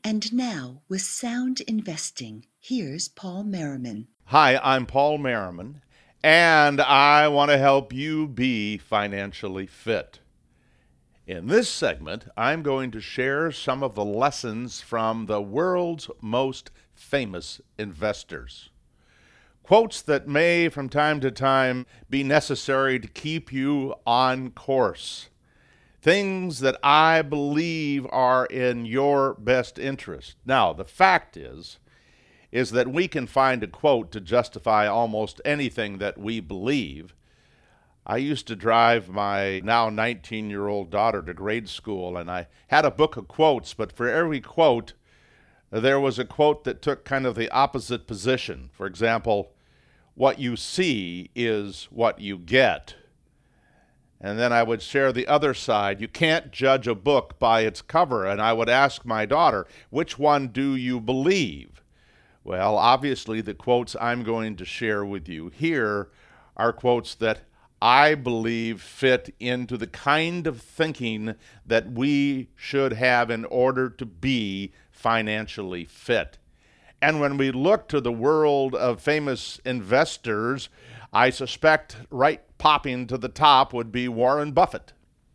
And now, with Sound Investing, here's Paul Merriman. Hi, I'm Paul Merriman, and I want to help you be financially fit. In this segment, I'm going to share some of the lessons from the world's most famous investors. Quotes that may, from time to time, be necessary to keep you on course. Things that I believe are in your best interest. Now, the fact is that we can find a quote to justify almost anything that we believe. I used to drive my now 19-year-old daughter to grade school, and I had a book of quotes, but for every quote, there was a quote that took kind of the opposite position. For example, what you see is what you get. And then I would share the other side. You can't judge a book by its cover. And I would ask my daughter, which one do you believe? Well, obviously, the quotes I'm going to share with you here are quotes that I believe fit into the kind of thinking that we should have in order to be financially fit. And when we look to the world of famous investors, I suspect right popping to the top would be Warren Buffett.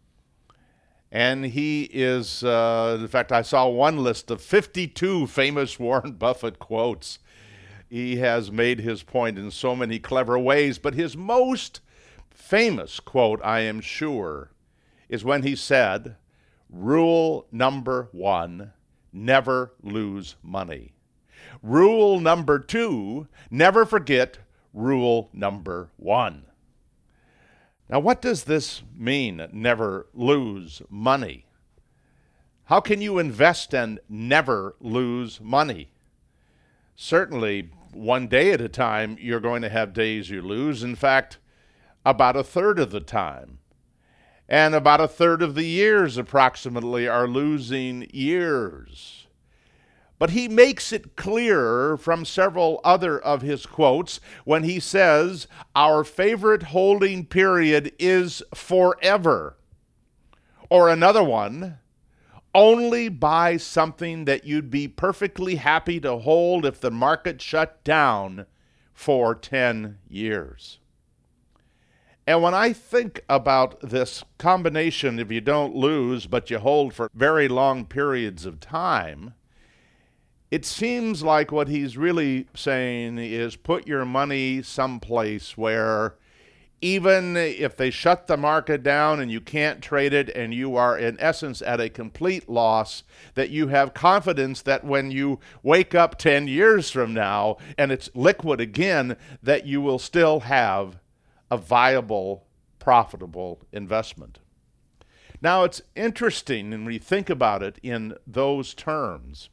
And he is, in fact, I saw one list of 52 famous Warren Buffett quotes. He has made his point in so many clever ways, but his most famous quote, I am sure, is when he said, "Rule number one, never lose money. Rule number two, never forget rule number one." Now, what does this mean, never lose money? How can you invest and never lose money? Certainly, one day at a time, you're going to have days you lose. In fact, about a third of the time. And about a third of the years, approximately, are losing years. But he makes it clear from several other of his quotes when he says, our favorite holding period is forever. Or another one, only buy something that you'd be perfectly happy to hold if the market shut down for 10 years. And when I think about this combination, if you don't lose but you hold for very long periods of time, it seems like what he's really saying is put your money someplace where even if they shut the market down and you can't trade it and you are in essence at a complete loss, that you have confidence that when you wake up 10 years from now and it's liquid again, that you will still have a viable, profitable investment. Now, it's interesting when we think about it in those terms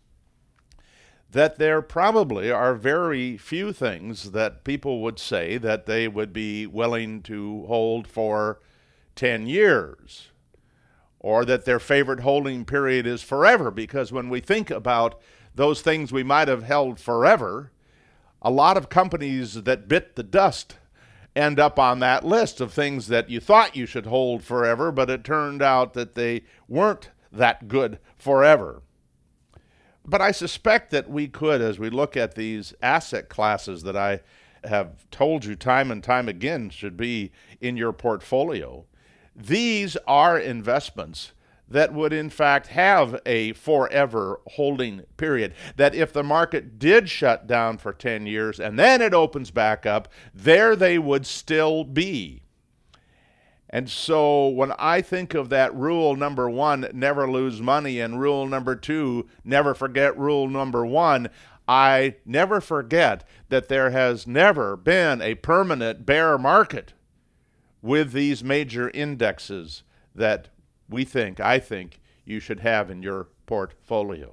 that there probably are very few things that people would say that they would be willing to hold for 10 years, or that their favorite holding period is forever, because when we think about those things we might have held forever, a lot of companies that bit the dust end up on that list of things that you thought you should hold forever, but it turned out that they weren't that good forever. But I suspect that we could, as we look at these asset classes that I have told you time and time again should be in your portfolio, these are investments that would in fact have a forever holding period. That if the market did shut down for 10 years and then it opens back up, there they would still be. And so when I think of that rule number one, never lose money, and rule number two, never forget rule number one, I never forget that there has never been a permanent bear market with these major indexes that I think you should have in your portfolio.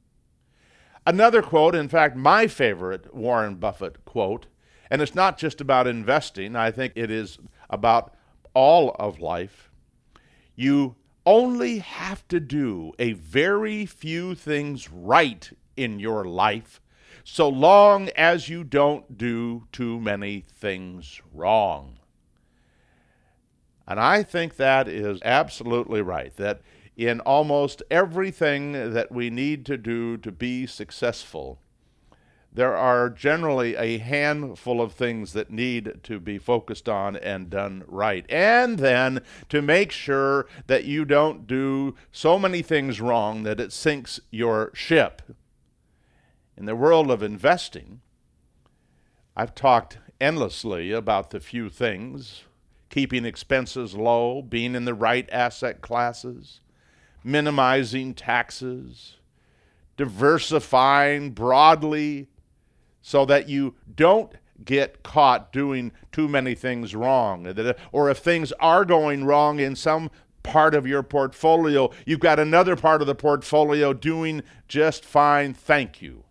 Another quote, in fact, my favorite Warren Buffett quote, and it's not just about investing, I think it is about all of life. You only have to do a very few things right in your life, so long as you don't do too many things wrong. And I think that is absolutely right, that in almost everything that we need to do to be successful, there are generally a handful of things that need to be focused on and done right. And then to make sure that you don't do so many things wrong that it sinks your ship. In the world of investing, I've talked endlessly about the few things: keeping expenses low, being in the right asset classes, minimizing taxes, diversifying broadly so that you don't get caught doing too many things wrong. Or if things are going wrong in some part of your portfolio, you've got another part of the portfolio doing just fine, thank you.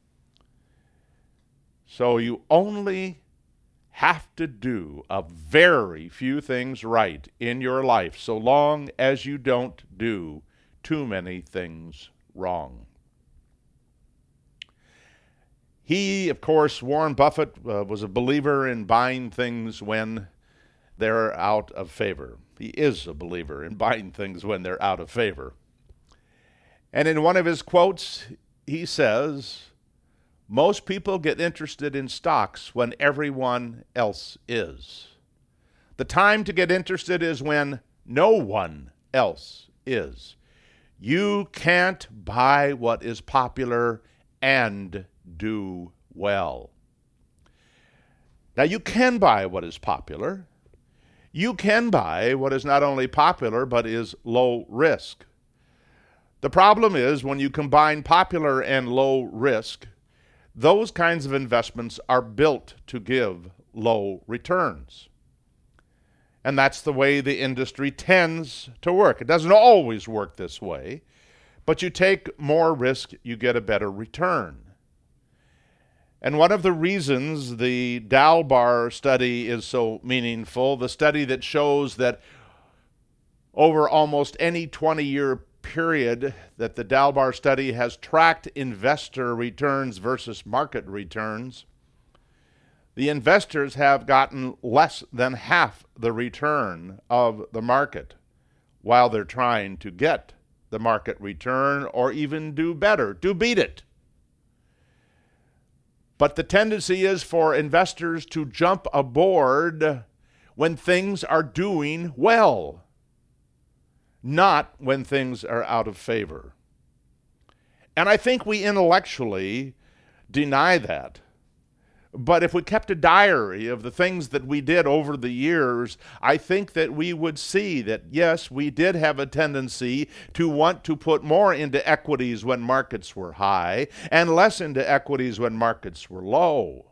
So you only have to do a very few things right in your life, so long as you don't do too many things wrong. He, of course, Warren Buffett, was a believer in buying things when they're out of favor. He is a believer in buying things when they're out of favor. And in one of his quotes, he says, "Most people get interested in stocks when everyone else is. The time to get interested is when no one else is. You can't buy what is popular and do well." Now, you can buy what is popular. You can buy what is not only popular, but is low risk. The problem is when you combine popular and low risk, those kinds of investments are built to give low returns. And that's the way the industry tends to work. It doesn't always work this way, but you take more risk, you get a better return. And one of the reasons the Dalbar study is so meaningful, the study that shows that over almost any 20-year period that the Dalbar study has tracked investor returns versus market returns, the investors have gotten less than half the return of the market while they're trying to get the market return or even do better, to beat it. But the tendency is for investors to jump aboard when things are doing well, not when things are out of favor. And I think we intellectually deny that. But if we kept a diary of the things that we did over the years, I think that we would see that, yes, we did have a tendency to want to put more into equities when markets were high and less into equities when markets were low.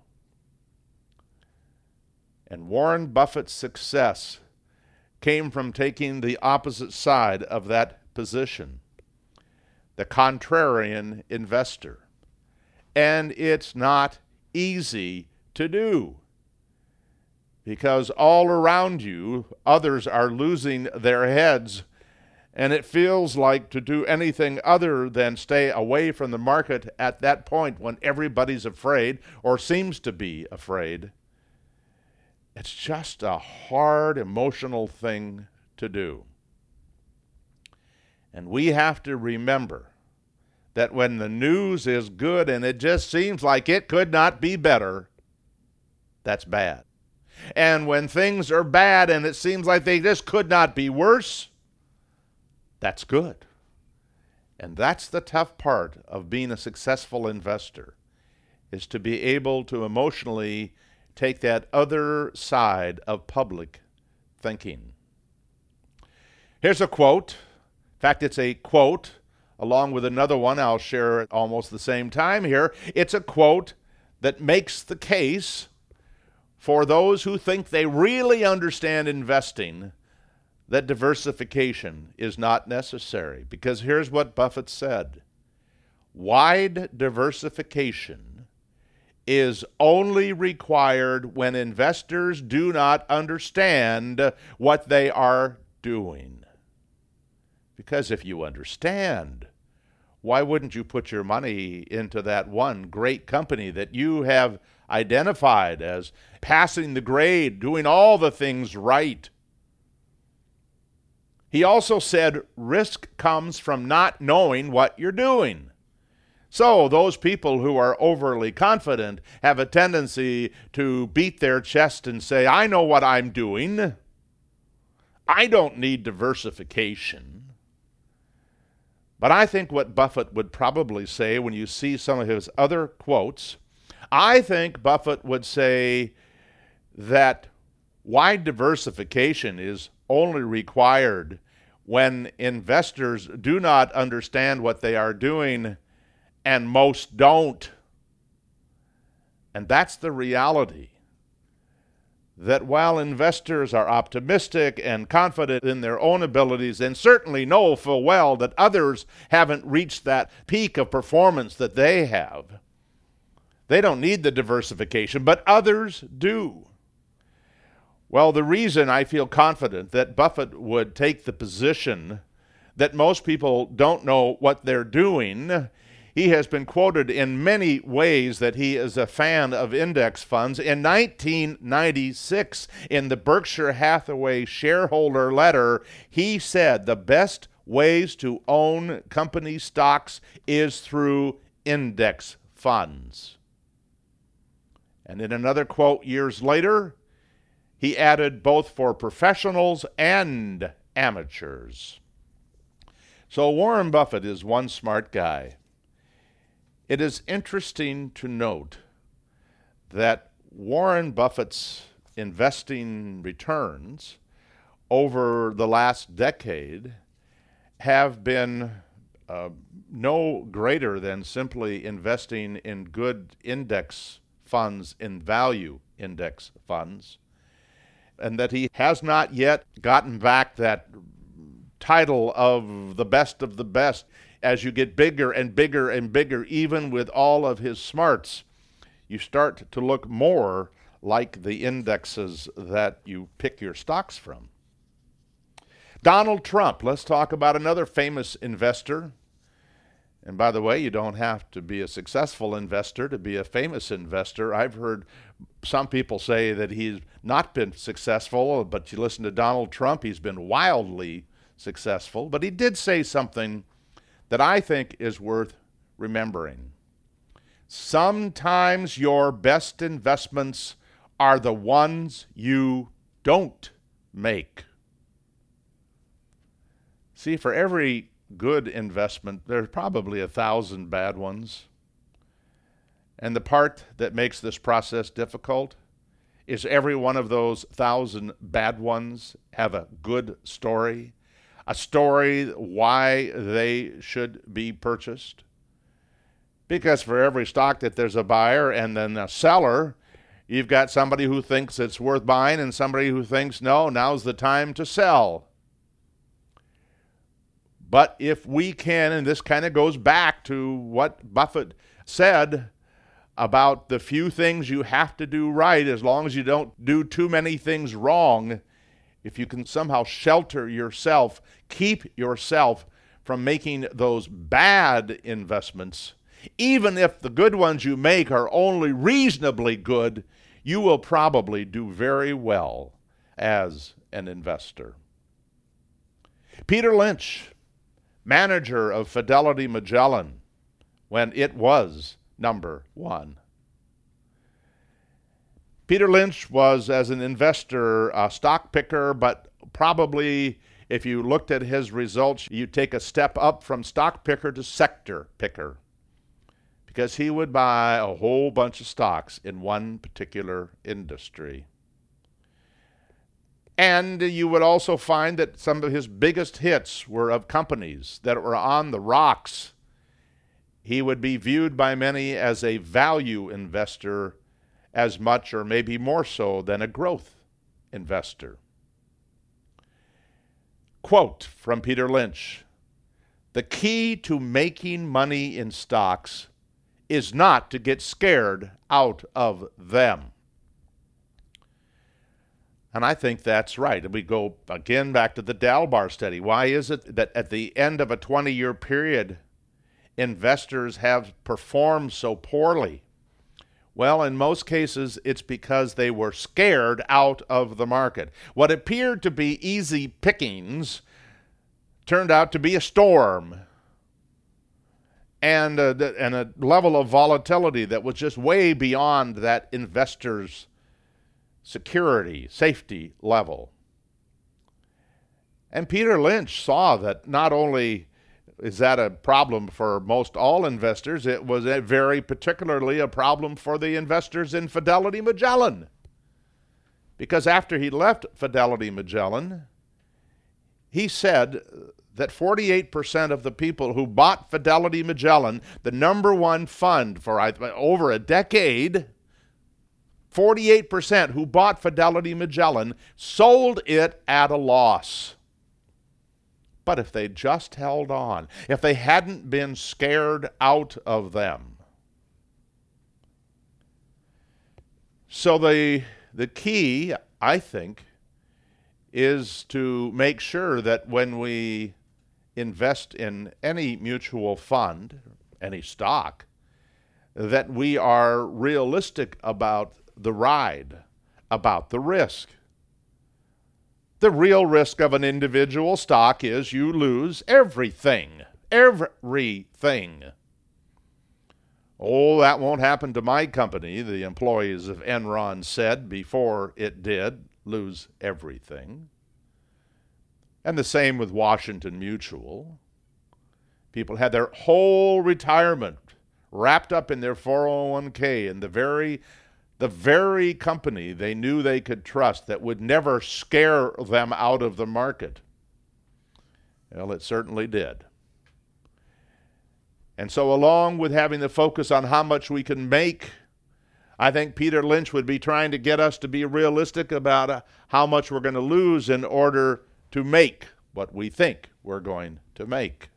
And Warren Buffett's success came from taking the opposite side of that position, the contrarian investor. And it's not easy to do because all around you, others are losing their heads, and it feels like to do anything other than stay away from the market at that point when everybody's afraid or seems to be afraid. It's just a hard emotional thing to do. And we have to remember that when the news is good and it just seems like it could not be better, that's bad. And when things are bad and it seems like they just could not be worse, that's good. And that's the tough part of being a successful investor, is to be able to emotionally take that other side of public thinking. Here's a quote. In fact, it's a quote along with another one I'll share at almost the same time here. It's a quote that makes the case for those who think they really understand investing that diversification is not necessary. Because here's what Buffett said: wide diversification is only required when investors do not understand what they are doing. Because if you understand, why wouldn't you put your money into that one great company that you have identified as passing the grade, doing all the things right? He also said risk comes from not knowing what you're doing. So those people who are overly confident have a tendency to beat their chest and say, I know what I'm doing. I don't need diversification. But I think what Buffett would probably say when you see some of his other quotes, I think Buffett would say that wide diversification is only required when investors do not understand what they are doing, and most don't. And that's the reality. That while investors are optimistic and confident in their own abilities and certainly know full well that others haven't reached that peak of performance that they have, they don't need the diversification, but others do. Well, the reason I feel confident that Buffett would take the position that most people don't know what they're doing, he has been quoted in many ways that he is a fan of index funds. In 1996, in the Berkshire Hathaway shareholder letter, he said the best ways to own company stocks is through index funds. And in another quote years later, he added both for professionals and amateurs. So Warren Buffett is one smart guy. It is interesting to note that Warren Buffett's investing returns over the last decade have been no greater than simply investing in good index funds, in value index funds, and that he has not yet gotten back that title of the best. As you get bigger and bigger and bigger, even with all of his smarts, you start to look more like the indexes that you pick your stocks from. Donald Trump, let's talk about another famous investor. And by the way, you don't have to be a successful investor to be a famous investor. I've heard some people say that he's not been successful, but you listen to Donald Trump, he's been wildly successful. But he did say something that I think is worth remembering. Sometimes your best investments are the ones you don't make. See, for every good investment, there's probably 1,000 bad ones. And the part that makes this process difficult is every one of those 1,000 bad ones have a good story, a story why they should be purchased. Because for every stock that there's a buyer and then a seller, you've got somebody who thinks it's worth buying and somebody who thinks, no, now's the time to sell. But if we can, and this kind of goes back to what Buffett said about the few things you have to do right, as long as you don't do too many things wrong, if you can somehow shelter yourself, keep yourself from making those bad investments, even if the good ones you make are only reasonably good, you will probably do very well as an investor. Peter Lynch, manager of Fidelity Magellan, when it was number one. Peter Lynch was, as an investor, a stock picker, but probably if you looked at his results, you'd take a step up from stock picker to sector picker, because he would buy a whole bunch of stocks in one particular industry. And you would also find that some of his biggest hits were of companies that were on the rocks. He would be viewed by many as a value investor as much or maybe more so than a growth investor. Quote from Peter Lynch, "The key to making money in stocks is not to get scared out of them." And I think that's right. We go again back to the Dalbar study. Why is it that at the end of a 20-year period, investors have performed so poorly? Well, in most cases, it's because they were scared out of the market. What appeared to be easy pickings turned out to be a storm and a level of volatility that was just way beyond that investor's security, safety level. And Peter Lynch saw that not only is that a problem for most all investors, it was very particularly a problem for the investors in Fidelity Magellan. Because after he left Fidelity Magellan, he said that 48% of the people who bought Fidelity Magellan, the number one fund for over a decade, 48% who bought Fidelity Magellan sold it at a loss. But if they just held on, if they hadn't been scared out of them. So the key, I think, is to make sure that when we invest in any mutual fund, any stock, that we are realistic about the ride, about the risk. The real risk of an individual stock is you lose everything. Everything. Oh, that won't happen to my company, the employees of Enron said before it did lose everything. And the same with Washington Mutual. People had their whole retirement wrapped up in their 401k and the very company they knew they could trust that would never scare them out of the market. Well, it certainly did. And so along with having the focus on how much we can make, I think Peter Lynch would be trying to get us to be realistic about how much we're going to lose in order to make what we think we're going to make.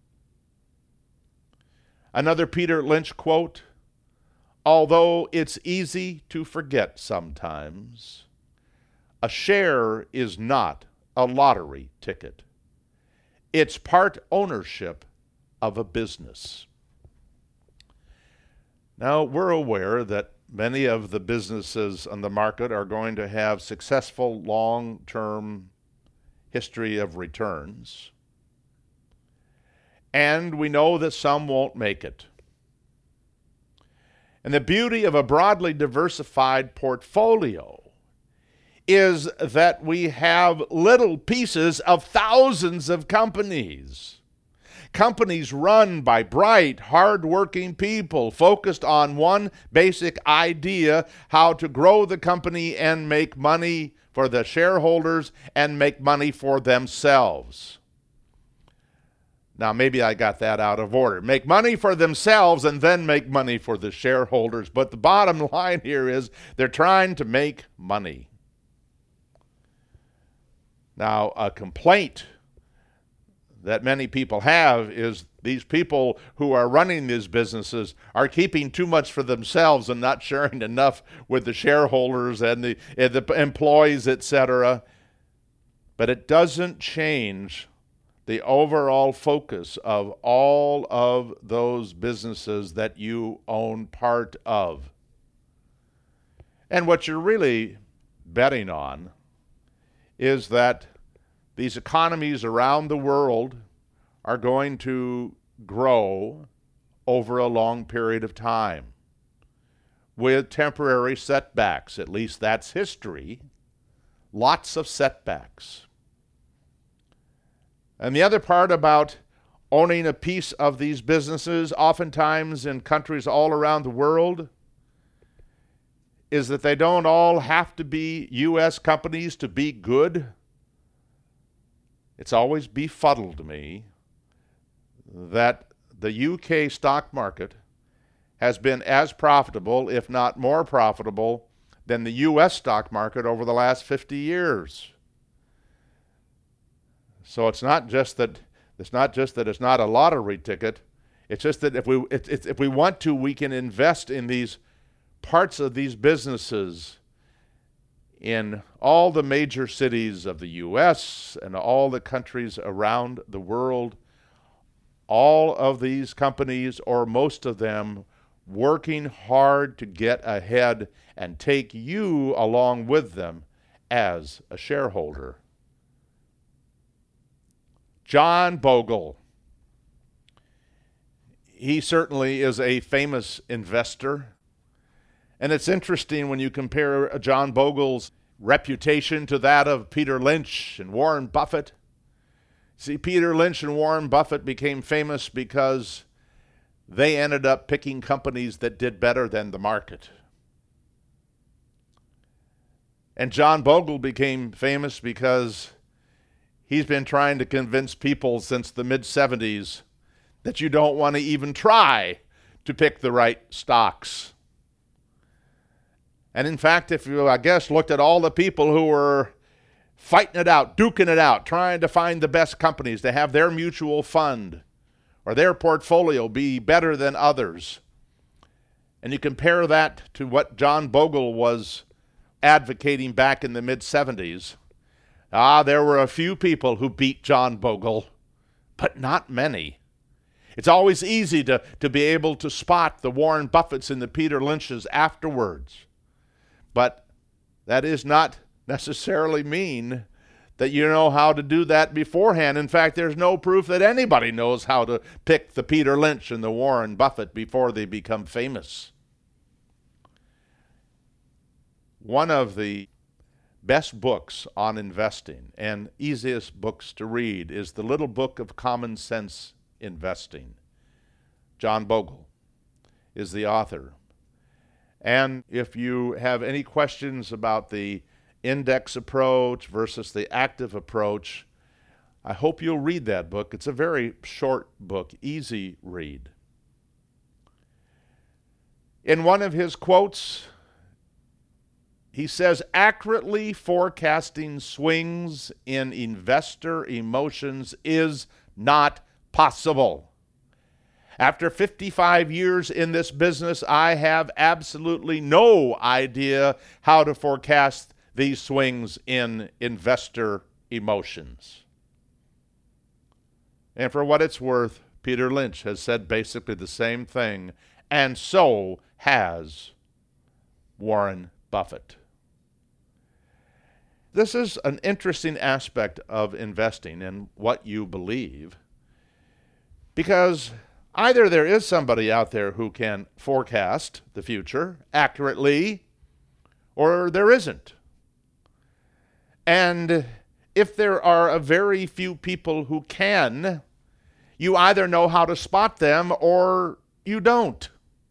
Another Peter Lynch quote, "Although it's easy to forget sometimes, a share is not a lottery ticket. It's part ownership of a business." Now, we're aware that many of the businesses on the market are going to have successful long-term history of returns. And we know that some won't make it. And the beauty of a broadly diversified portfolio is that we have little pieces of thousands of companies. Companies run by bright, hard-working people focused on one basic idea: how to grow the company and make money for the shareholders and make money for themselves. Now, maybe I got that out of order. Make money for themselves and then make money for the shareholders. But the bottom line here is they're trying to make money. Now, a complaint that many people have is these people who are running these businesses are keeping too much for themselves and not sharing enough with the shareholders and the employees, etc. But it doesn't change the overall focus of all of those businesses that you own part of. And what you're really betting on is that these economies around the world are going to grow over a long period of time with temporary setbacks. At least that's history. Lots of setbacks. And the other part about owning a piece of these businesses, oftentimes in countries all around the world, is that they don't all have to be U.S. companies to be good. It's always befuddled me that the UK stock market has been as profitable, if not more profitable, than the U.S. stock market over the last 50 years. So it's not just that it's not a lottery ticket. It's just that if we want to, we can invest in these parts of these businesses in all the major cities of the U.S. and all the countries around the world. All of these companies, or most of them, working hard to get ahead and take you along with them as a shareholder. John Bogle. He certainly is a famous investor. And it's interesting when you compare John Bogle's reputation to that of Peter Lynch and Warren Buffett. See, Peter Lynch and Warren Buffett became famous because they ended up picking companies that did better than the market. And John Bogle became famous because he's been trying to convince people since the mid-70s that you don't want to even try to pick the right stocks. And in fact, if you, I guess, looked at all the people who were fighting it out, duking it out, trying to find the best companies to have their mutual fund or their portfolio be better than others, and you compare that to what John Bogle was advocating back in the mid-70s, there were a few people who beat John Bogle, but not many. It's always easy to be able to spot the Warren Buffetts and the Peter Lynches afterwards. But that is not necessarily mean that you know how to do that beforehand. In fact, there's no proof that anybody knows how to pick the Peter Lynch and the Warren Buffett before they become famous. One of the best books on investing and easiest books to read is The Little Book of Common Sense Investing. John Bogle is the author. And if you have any questions about the index approach versus the active approach, I hope you'll read that book. It's a very short book, easy read. In one of his quotes, he says, accurately forecasting swings in investor emotions is not possible. After 55 years in this business, I have absolutely no idea how to forecast these swings in investor emotions. And for what it's worth, Peter Lynch has said basically the same thing, and so has Warren Buffett. This is an interesting aspect of investing and what you believe, because either there is somebody out there who can forecast the future accurately, or there isn't. And if there are a very few people who can, you either know how to spot them or you don't.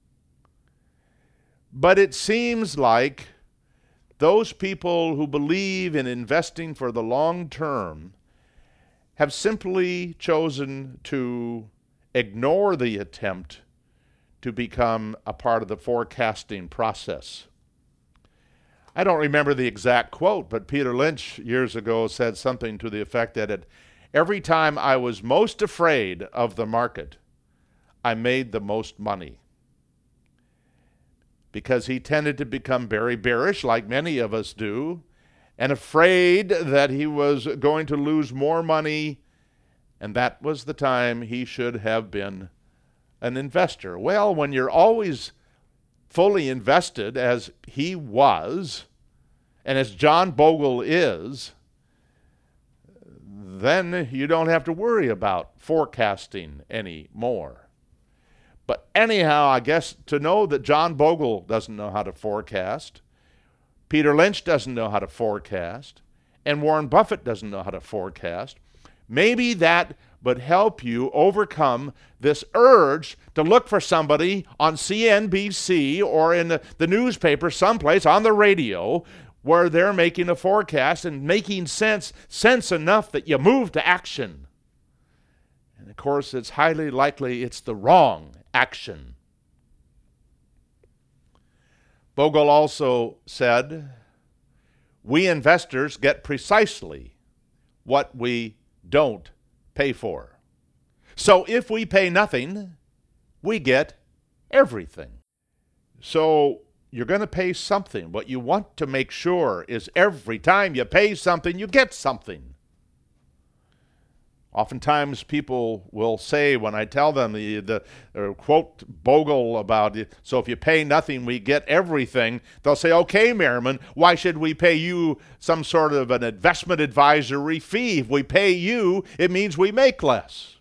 But it seems like those people who believe in investing for the long term have simply chosen to ignore the attempt to become a part of the forecasting process. I don't remember the exact quote, but Peter Lynch years ago said something to the effect that every time I was most afraid of the market, I made the most money. Because he tended to become very bearish, like many of us do, and afraid that he was going to lose more money, and that was the time he should have been an investor. Well, when you're always fully invested, as he was, and as John Bogle is, then you don't have to worry about forecasting anymore. But anyhow, I guess to know that John Bogle doesn't know how to forecast, Peter Lynch doesn't know how to forecast, and Warren Buffett doesn't know how to forecast, maybe that would help you overcome this urge to look for somebody on CNBC or in the newspaper someplace on the radio where they're making a forecast and making sense enough that you move to action. And of course, it's highly likely it's the wrong action. Bogle also said, we investors get precisely what we don't pay for. So if we pay nothing, we get everything. So you're going to pay something. What you want to make sure is every time you pay something, you get something. Oftentimes people will say when I tell them quote Bogle about it, so if you pay nothing, we get everything. They'll say, okay, Merriman, why should we pay you some sort of an investment advisory fee? If we pay you, it means we make less.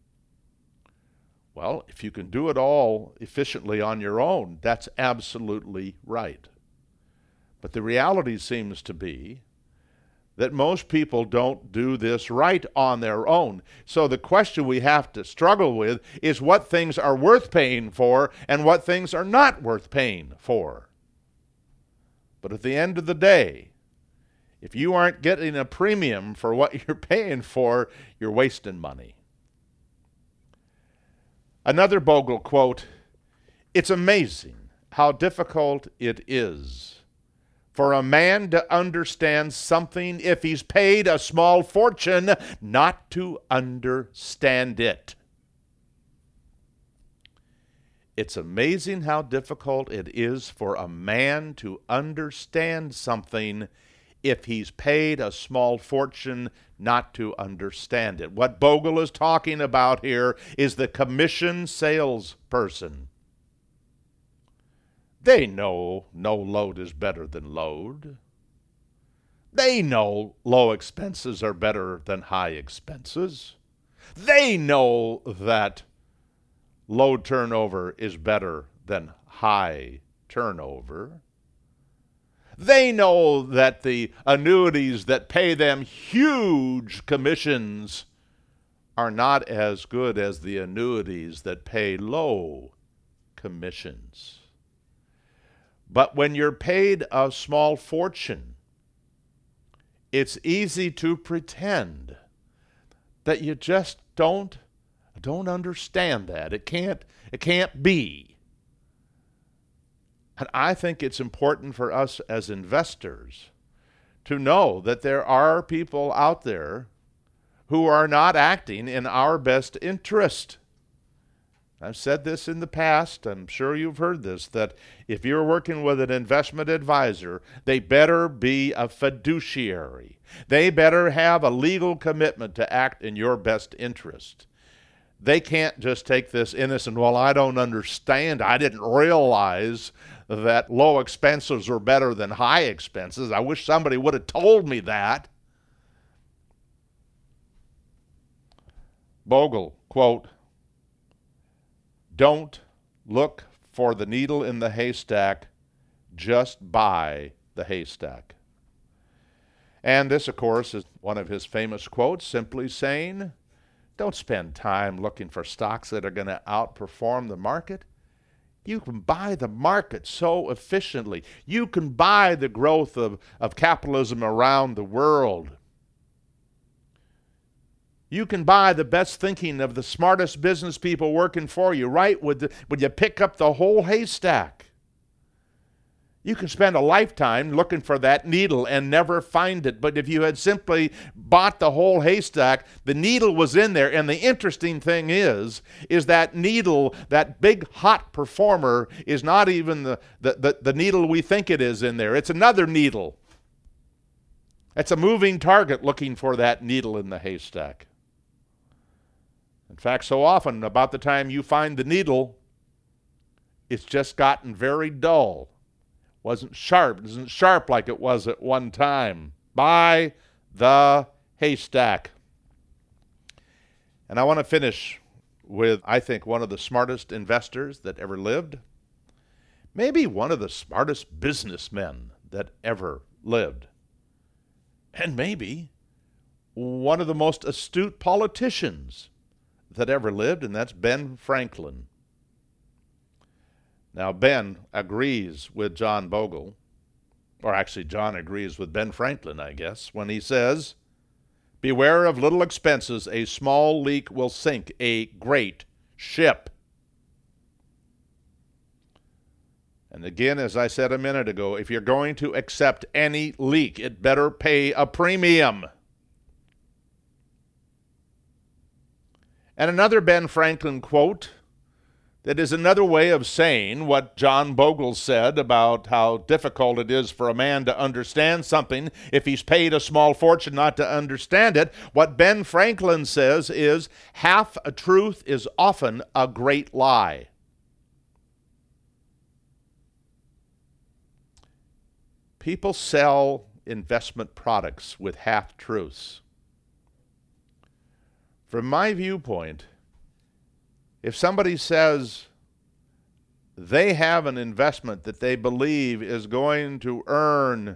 Well, if you can do it all efficiently on your own, that's absolutely right. But the reality seems to be that most people don't do this right on their own. So the question we have to struggle with is what things are worth paying for and what things are not worth paying for. But at the end of the day, if you aren't getting a premium for what you're paying for, you're wasting money. Another Bogle quote, "It's amazing how difficult it is for a man to understand something if he's paid a small fortune not to understand it." It's amazing how difficult it is for a man to understand something if he's paid a small fortune not to understand it. What Bogle is talking about here is the commission salesperson. They know no load is better than load. They know low expenses are better than high expenses. They know that low turnover is better than high turnover. They know that the annuities that pay them huge commissions are not as good as the annuities that pay low commissions. But when you're paid a small fortune, it's easy to pretend that you just don't understand that. It can't be. And I think it's important for us as investors to know that there are people out there who are not acting in our best interest. I've said this in the past, I'm sure you've heard this, that if you're working with an investment advisor, they better be a fiduciary. They better have a legal commitment to act in your best interest. They can't just take this innocent, well, I don't understand, I didn't realize that low expenses are better than high expenses. I wish somebody would have told me that. Bogle, quote, "Don't look for the needle in the haystack, just buy the haystack." And this, of course, is one of his famous quotes, simply saying, don't spend time looking for stocks that are going to outperform the market. You can buy the market so efficiently. You can buy the growth of capitalism around the world. You can buy the best thinking of the smartest business people working for you, right? When you pick up the whole haystack. You can spend a lifetime looking for that needle and never find it. But if you had simply bought the whole haystack, the needle was in there. And the interesting thing is that needle, that big hot performer, is not even the needle we think it is in there. It's another needle. It's a moving target looking for that needle in the haystack. In fact, so often, about the time you find the needle, it's just gotten very dull. Wasn't sharp. It isn't sharp like it was at one time. Buy the haystack. And I want to finish with, I think, one of the smartest investors that ever lived. Maybe one of the smartest businessmen that ever lived. And maybe one of the most astute politicians that ever lived, and that's Ben Franklin. Now, Ben agrees with John Bogle, or actually John agrees with Ben Franklin, I guess, when he says, "Beware of little expenses. A small leak will sink a great ship." And again, as I said a minute ago, if you're going to accept any leak, it better pay a premium. And another Ben Franklin quote That is another way of saying what John Bogle said about how difficult it is for a man to understand something if he's paid a small fortune not to understand it. What Ben Franklin says is, half a truth is often a great lie. People sell investment products with half-truths. From my viewpoint, if somebody says they have an investment that they believe is going to earn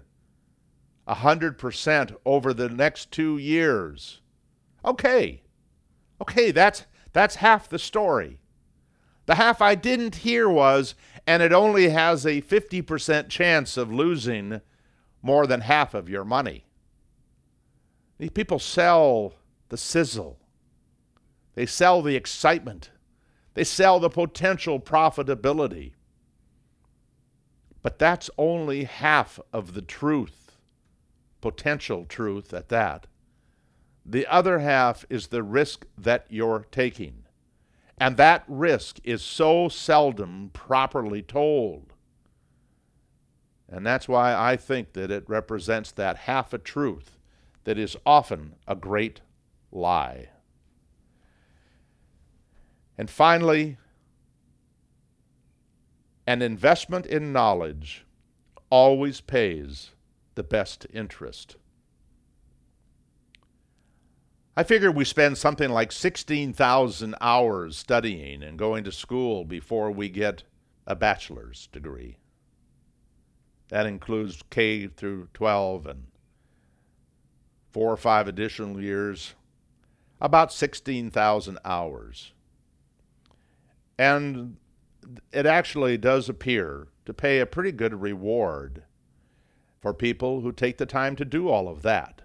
100% over the next 2 years, okay, that's half the story. The half I didn't hear was, and it only has a 50% chance of losing more than half of your money. These people sell the sizzle. They sell the excitement. They sell the potential profitability. But that's only half of the truth, potential truth at that. The other half is the risk that you're taking. And that risk is so seldom properly told. And that's why I think that it represents that half a truth that is often a great lie. And finally, an investment in knowledge always pays the best interest. I figure we spend something like 16,000 hours studying and going to school before we get a bachelor's degree. That includes K through 12 and 4 or 5 additional years, about 16,000 hours. And it actually does appear to pay a pretty good reward for people who take the time to do all of that.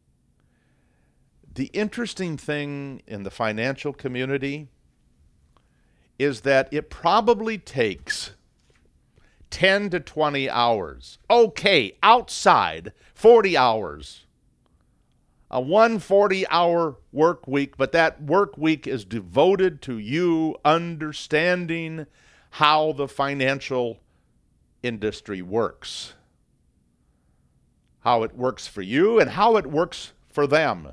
The interesting thing in the financial community is that it probably takes 10 to 20 hours. Okay, outside, 40 hours. A 140-hour work week, but that work week is devoted to you understanding how the financial industry works. How it works for you and how it works for them.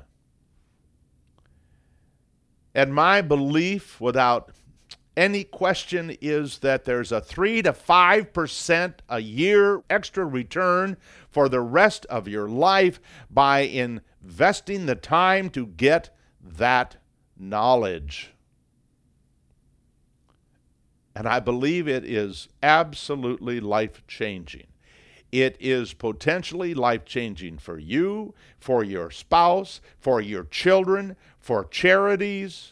And my belief, without any question, is that there's a 3 to 5% a year extra return for the rest of your life by investing the time to get that knowledge. And I believe it is absolutely life-changing. It is potentially life-changing for you, for your spouse, for your children, for charities,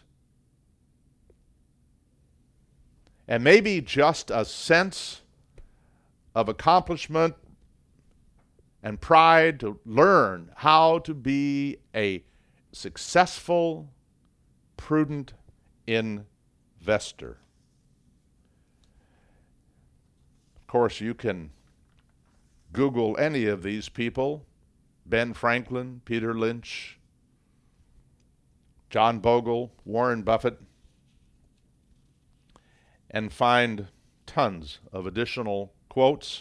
and maybe just a sense of accomplishment and pride to learn how to be a successful, prudent investor. Of course, you can Google any of these people, Ben Franklin, Peter Lynch, John Bogle, Warren Buffett, and find tons of additional quotes.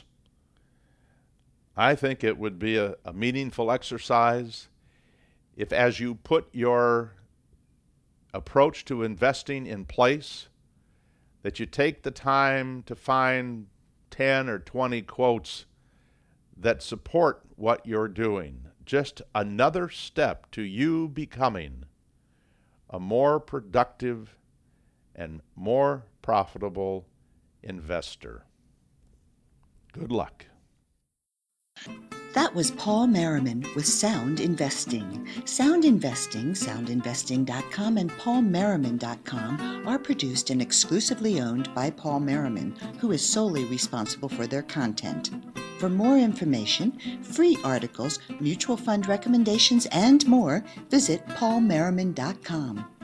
I think it would be a meaningful exercise if, as you put your approach to investing in place, that you take the time to find 10 or 20 quotes that support what you're doing. Just another step to you becoming a more productive and more profitable investor. Good luck. That was Paul Merriman with Sound Investing. Sound Investing, soundinvesting.com, and paulmerriman.com are produced and exclusively owned by Paul Merriman, who is solely responsible for their content. For more information, free articles, mutual fund recommendations, and more, visit paulmerriman.com.